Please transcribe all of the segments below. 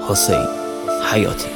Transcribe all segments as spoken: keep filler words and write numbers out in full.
حسین حیاتی.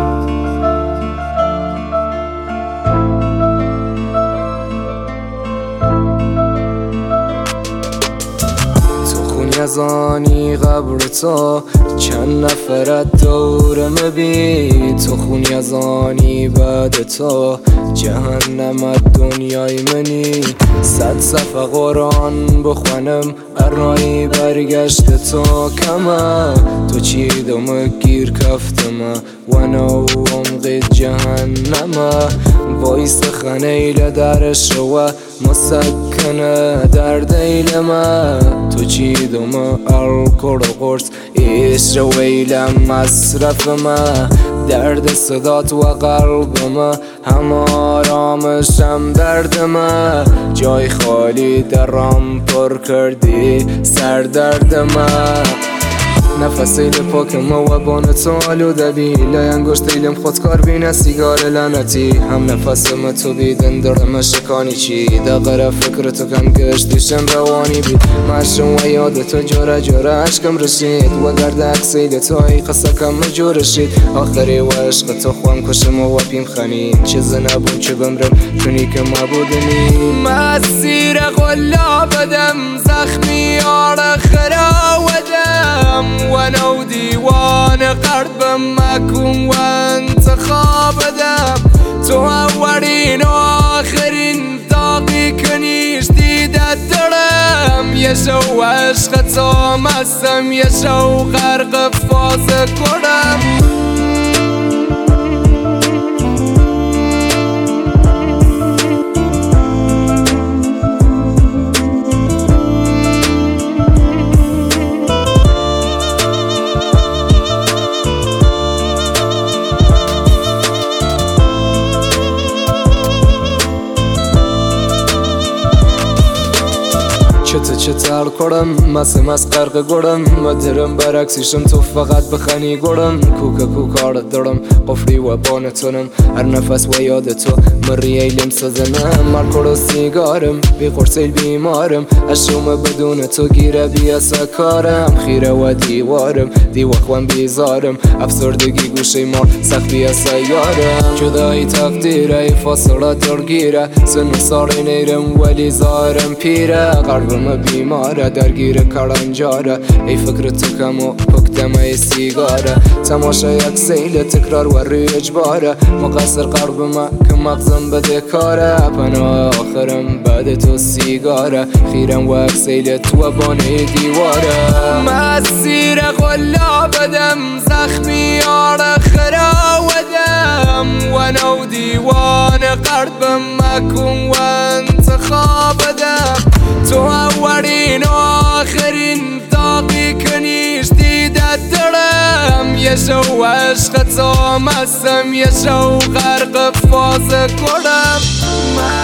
از آنی قبر تو چند نفرت دورم بی، تو خونی از آنی بعد تو جهنم دنیای منی. صد صفحه قرآن بخوانم ارنایی برگشت تو کمه، تو چی دوم گیر کفتمه و نو عمق جهنمه. وایس خنیل درش و مسکنه در دیلمه، تو چی دوم الکل قرص ایش ویلم مصرفمه. درد صدات و قلبمه هم آرامشم دردمه، جای خالی درام پر کردی سر دردمه. نفس ایل پاکم و بان تو آلوده بی، لای انگشت ایلم خودکار بینه سیگار لعنتی. هم نفسم تو بیدن درم شکانی چی، دقیقه فکر تو کم گشتیشم روانی بی. مشم و یاد تو جوره جوره عشقم رسید و گرد عکس ایل تو ای قصه کم جور شید. آخری و عشق تو خوام کشم و پیم خنید، چیز نبون چه بمرم چونی که ما بودنی. مسیر غلا بدم زخمی آره خراودم و نو دیوان قلبم مکن و انتخاب دم. تو اولین و آخرین داقی کنیش دیدت دارم، یه شو عشق تو مستم یه شو غرق فاز کنم. چه چه تر کردم مس مس غرق گرم مدرم برعکسیشم تو فقط بخنی گرم. کوکا کوکارت دارم قفلی و بانتونم هر نفس و یاد تو مری ایلم سزنم. مارکور و سیگارم بی قرصیل بیمارم، اشوم بدون تو گیره بی کارم. خیره و دیوارم دیوخوان بیزارم، افسردگی گوشه مار سخت بی سیارم. جدایی تقدیره ای فاصله درگیره، سن و ساری نیرم ولی زارم پیره. قلبم بیماره درگیر کلنجاره، ای فکر تو کم و پکتم ای سیگاره. تماشا یک سیل تکرار و روی اجباره، مقصر قلبم که مغزم بده کاره. پناه آخرم بعد تو سیگاره، خیرم و یک سیل تو بانه دیواره. مسیر غلا بدم زخمی آره خراودم و نو دیوان قلبم مکن و انتخاب دم. تو اولین و آخرین داقی کنیش دیدت دارم، یه شو عشق تو مستم یه شو غرق فاز کنم.